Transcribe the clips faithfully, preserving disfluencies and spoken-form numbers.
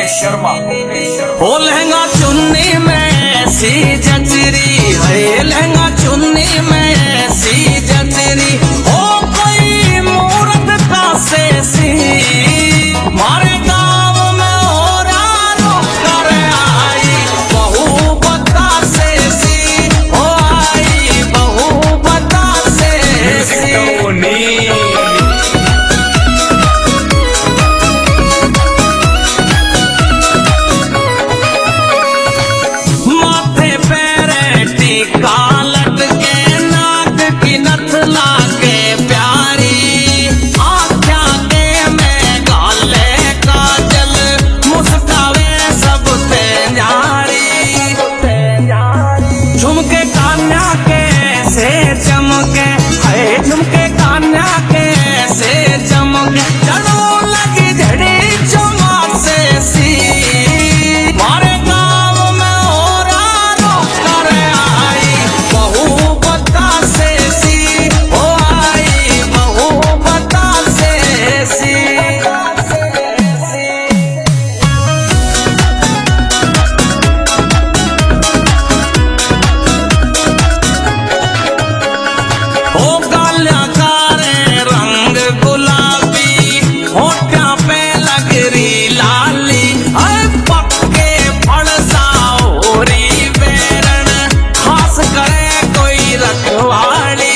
शर्मा। ओ लहंगा चुन्नी में ऐसी जचरी है, लहंगा चुन्नी में ऐसी जचरी हो, कोई मूरत का से सी मारे गाँव में हो रानो कर आई बहू बता से सी हो, आई बहू बता से सी। कालट के नाक की नथ लागे प्यारी, आँख्या के में गाले काजल, मुस्कावे सब ते न्यारी। झुमके कान्या के से चमके है, झुमके कान्या के से चमके, जड़ों लगी झड़ी चुमा से सी मारे गाँव में हो रानो कर आई बहू बता से सी हो, आई बहू बता से सी। ओ गाल्या कारे रंग गुलाबी, होठ्यां पे लगरी लाली, अरे पक्के फड़सा ओरी बेरन, खास करे कोई रखवाली।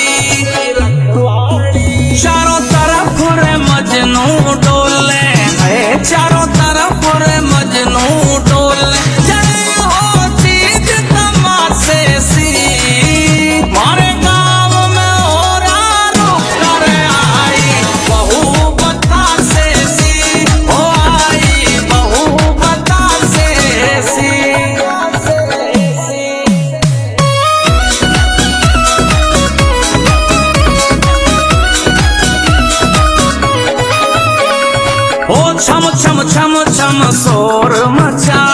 चारों तरफ रे मजनू डोले है, चारों तरफ रे मजनू डोले, जड़े हो चीज तमाशे सी मारे गाँव में हो रानो कर आई बहू बता से सी हो, आई बहू बता से सी। ओ छम छम छम छम शोर मचा